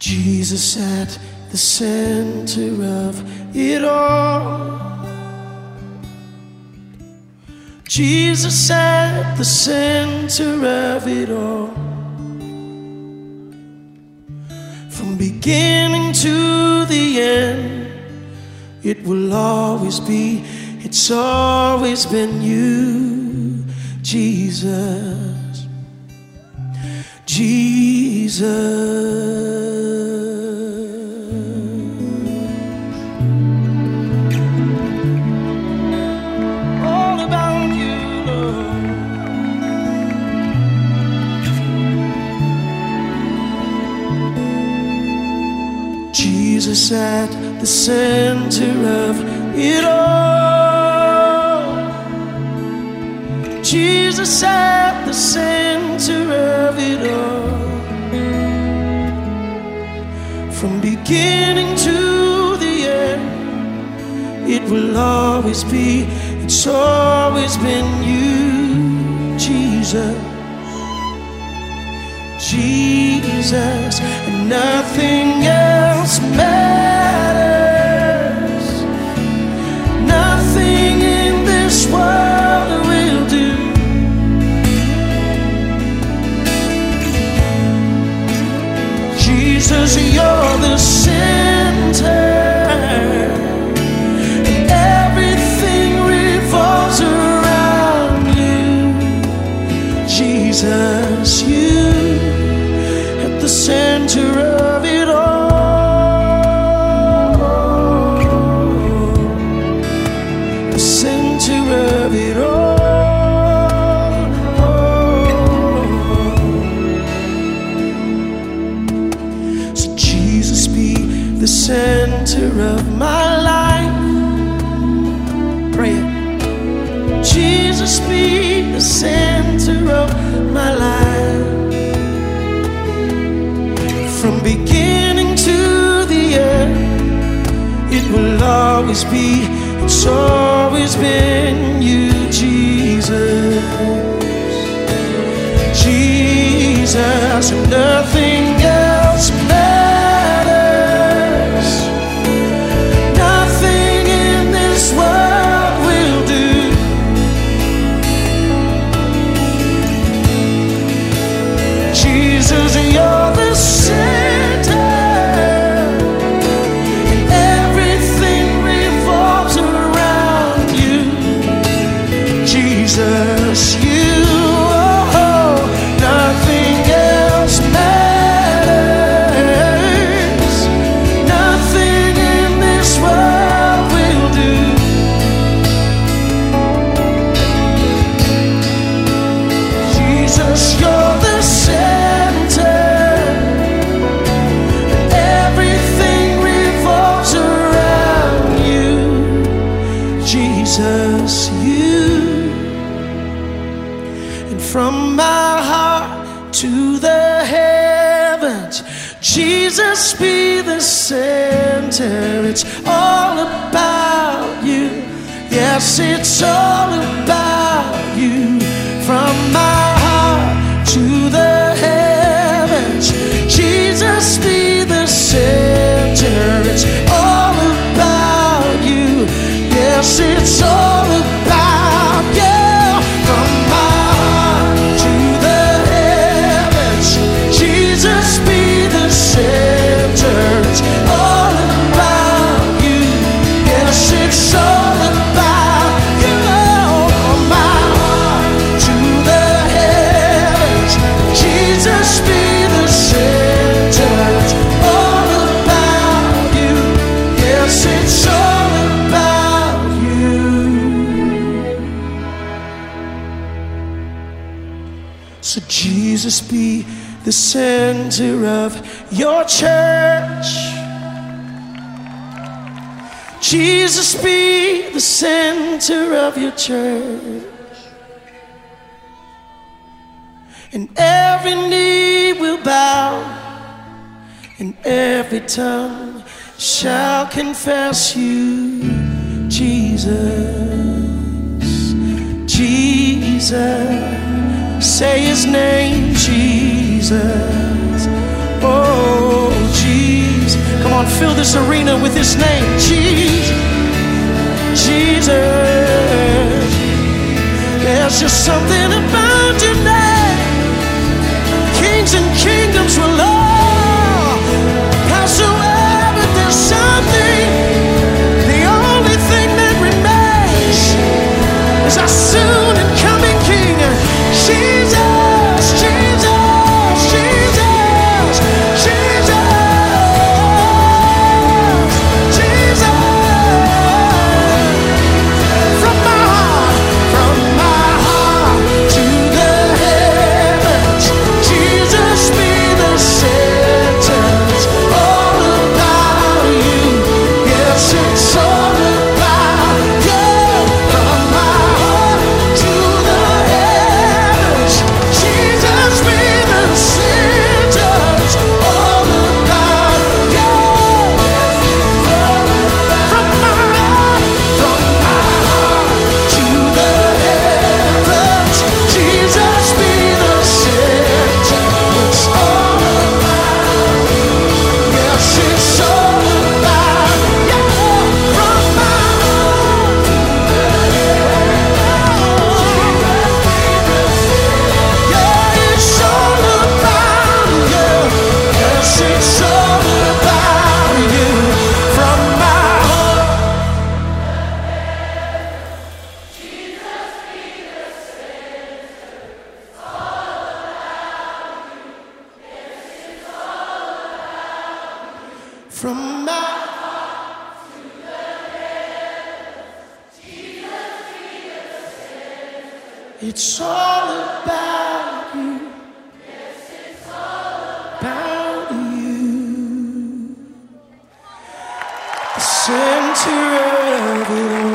Jesus at the center of it all. Jesus at the center of it all. From beginning to the end, it will always be, it's always been you, Jesus, Jesus. All about you, Lord. Jesus at the center of it all. Jesus at the center of it all. From beginning to the end, it will always be, it's always been you, Jesus, Jesus, and nothing else matters. Nothing in this world will do. Jesus, you're the center, and everything revolves around you. Jesus, you at the center of it all. The center of it all. So Jesus be the center of my life. Pray it. Jesus be the center of my life. From beginning to the end, it will always be, it's always been you, Jesus, Jesus, and nothing else matters. Nothing in this world will do. Jesus, you're the center, and everything revolves around you. Jesus, you, oh, nothing else matters. Nothing in this world will do. Jesus, you're the center, and everything revolves around you. Jesus, you. And from my heart to the heavens, Jesus be the center. It's all about you. Yes, it's all about you. From my heart to the heavens, Jesus be the center. It's all about you. Yes, it's all about you. From my heart to the heavens, Jesus be the center. It's all about you. Yes, it's all about you. From my heart to the heavens, Jesus be the center. It's all about you. Yes, it's all about you. So Jesus be the center of your church. Jesus be the center of your church. And every knee will bow, and every tongue shall confess you, Jesus, Jesus. Say his name, Jesus. Oh, Jesus. on, fill this arena with His name, Jesus, Jesus. There's just something about your name. Kings and kingdoms will all pass away, but there's something. The only thing that remains is our soon and coming King, Jesus, Jesus, Jesus, Jesus, Jesus. From my heart to the heavens, Jesus be the sentence. All about you, yes, it's all about you. From my heart to the heavens, Jesus be the sentence. All about you. From my heart to the heavens, Jesus be the center. It's all about you. Yes, it's all about you. From my heart, yeah, it's all about you. Yes, it's all about you. From my heart. From my it's all about you. About you. The center of it all.